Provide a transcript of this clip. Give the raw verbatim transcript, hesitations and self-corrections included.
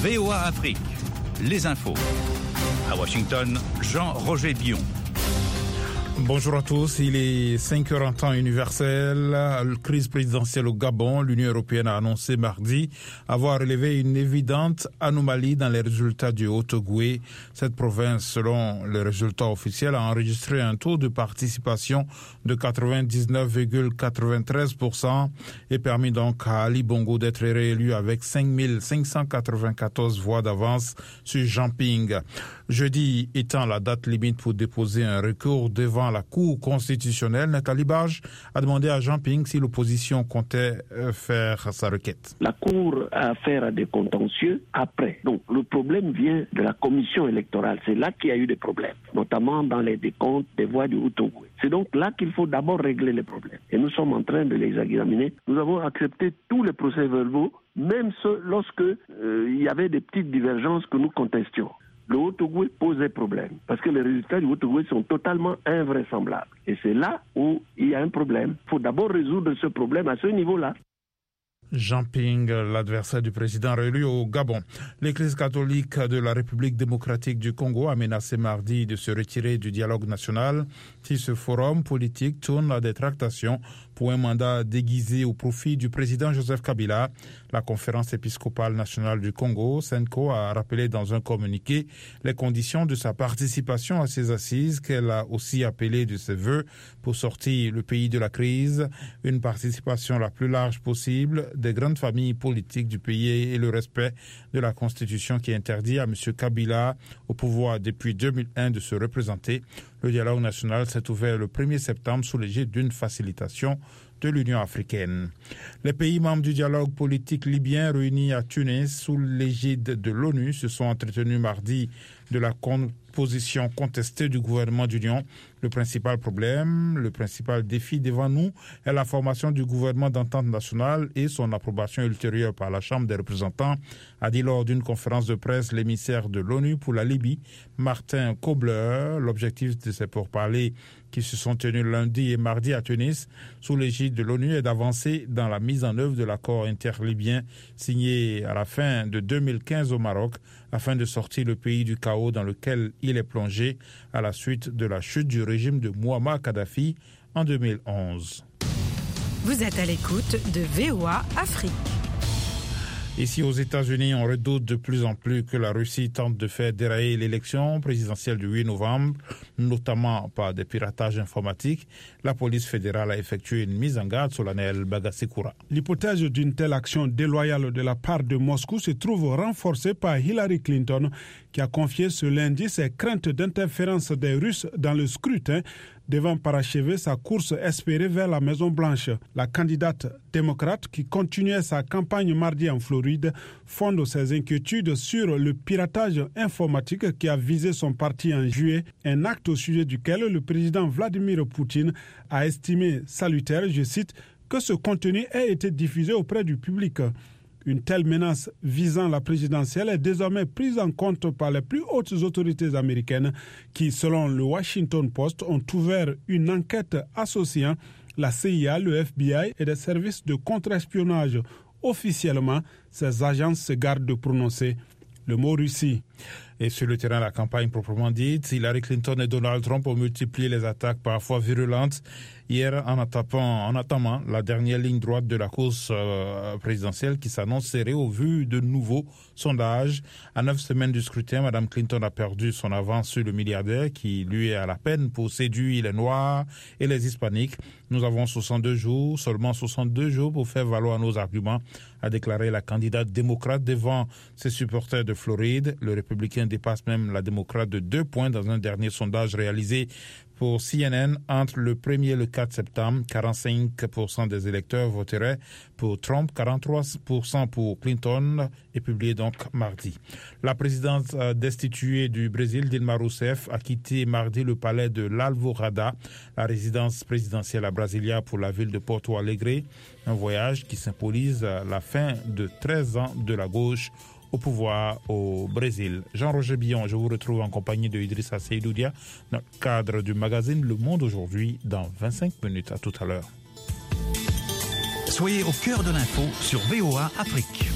V O A Afrique, les infos. À Washington, Jean-Roger Billon. Bonjour à tous, il est cinq heures en temps universel. Crise présidentielle au Gabon, l'Union européenne a annoncé mardi avoir relevé une évidente anomalie dans les résultats du Haut-Ogooué. Cette province, selon les résultats officiels, a enregistré un taux de participation de quatre-vingt-dix-neuf virgule quatre-vingt-treize pour cent et permis donc à Ali Bongo d'être réélu avec cinq mille cinq cent quatre-vingt-quatorze voix d'avance sur Jean Ping. Jeudi étant la date limite pour déposer un recours devant la Cour constitutionnelle, Nathalie Barge a demandé à Jean Ping si l'opposition comptait faire sa requête. La Cour a affaire à des contentieux après. Donc le problème vient de la commission électorale. C'est là qu'il y a eu des problèmes, notamment dans les décomptes des voix du Haut-Ogooué. C'est donc là qu'il faut d'abord régler les problèmes. Et nous sommes en train de les examiner. Nous avons accepté tous les procès-verbaux, même lorsque euh, il y avait des petites divergences que nous contestions. Le Haut-Ogooué posait problème, parce que les résultats du Haut-Ogooué sont totalement invraisemblables. Et c'est là où il y a un problème. Il faut d'abord résoudre ce problème à ce niveau-là. Jean Ping, l'adversaire du président réélu au Gabon. L'Église catholique de la République démocratique du Congo a menacé mardi de se retirer du dialogue national si ce forum politique tourne à des tractations pour un mandat déguisé au profit du président Joseph Kabila. La conférence épiscopale nationale du Congo, SENCO, a rappelé dans un communiqué les conditions de sa participation à ces assises qu'elle a aussi appelées de ses vœux pour sortir le pays de la crise, une participation la plus large possible des grandes familles politiques du pays et le respect de la Constitution qui interdit à M. Kabila, au pouvoir depuis deux mille un, de se représenter. Le dialogue national s'est ouvert le premier septembre sous l'égide d'une facilitation de l'Union africaine. Les pays membres du dialogue politique libyen réunis à Tunis sous l'égide de l'ONU se sont entretenus mardi de la composition contestée du gouvernement d'union. Le principal problème, le principal défi devant nous est la formation du gouvernement d'entente nationale et son approbation ultérieure par la Chambre des représentants, a dit lors d'une conférence de presse l'émissaire de l'ONU pour la Libye, Martin Kobler. L'objectif de ces pourparlers qui se sont tenus lundi et mardi à Tunis sous l'égide de l'ONU est d'avancer dans la mise en œuvre de l'accord interlibyen signé à la fin de deux mille quinze au Maroc afin de sortir le pays du chaos dans lequel il est plongé à la suite de la chute du régime de Mouammar Kadhafi en deux mille onze. Vous êtes à l'écoute de V O A Afrique. Ici aux États-Unis, on redoute de plus en plus que la Russie tente de faire dérailler l'élection présidentielle du huit novembre, notamment par des piratages informatiques. La police fédérale a effectué une mise en garde solennelle. Bagasekura. L'hypothèse d'une telle action déloyale de la part de Moscou se trouve renforcée par Hillary Clinton, qui a confié ce lundi ses craintes d'interférence des Russes dans le scrutin, devant parachever sa course espérée vers la Maison-Blanche. La candidate démocrate, qui continuait sa campagne mardi en Floride, fonde ses inquiétudes sur le piratage informatique qui a visé son parti en juillet, un acte au sujet duquel le président Vladimir Poutine a estimé salutaire, je cite, que ce contenu ait été diffusé auprès du public. Une telle menace visant la présidentielle est désormais prise en compte par les plus hautes autorités américaines qui, selon le Washington Post, ont ouvert une enquête associant la C I A, le F B I et des services de contre-espionnage. Officiellement, ces agences se gardent de prononcer le mot Russie. Et sur le terrain de la campagne proprement dite, Hillary Clinton et Donald Trump ont multiplié les attaques parfois virulentes hier en attaquant, en attamant la dernière ligne droite de la course euh, présidentielle qui s'annonce serrée au vu de nouveaux sondages. À neuf semaines du scrutin, Mme Clinton a perdu son avance sur le milliardaire qui lui est à la peine pour séduire les Noirs et les Hispaniques. Nous avons soixante-deux jours, seulement soixante-deux jours pour faire valoir nos arguments, a déclaré la candidate démocrate devant ses supporters de Floride. Le républicain dépasse même la démocrate de deux points dans un dernier sondage réalisé pour C N N entre le premier et le quatre septembre. quarante-cinq pour cent des électeurs voteraient pour Trump, quarante-trois pour cent pour Clinton, et publié donc mardi. La présidente destituée du Brésil, Dilma Rousseff, a quitté mardi le palais de l'Alvorada, la résidence présidentielle à Brasilia, pour la ville de Porto Alegre. Un voyage qui symbolise la fin de treize ans de la gauche au pouvoir au Brésil. Jean-Roger Billon, je vous retrouve en compagnie de Idrissa Seydoudia, dans le cadre du magazine Le Monde aujourd'hui, dans vingt-cinq minutes. À tout à l'heure. Soyez au cœur de l'info sur V O A Afrique.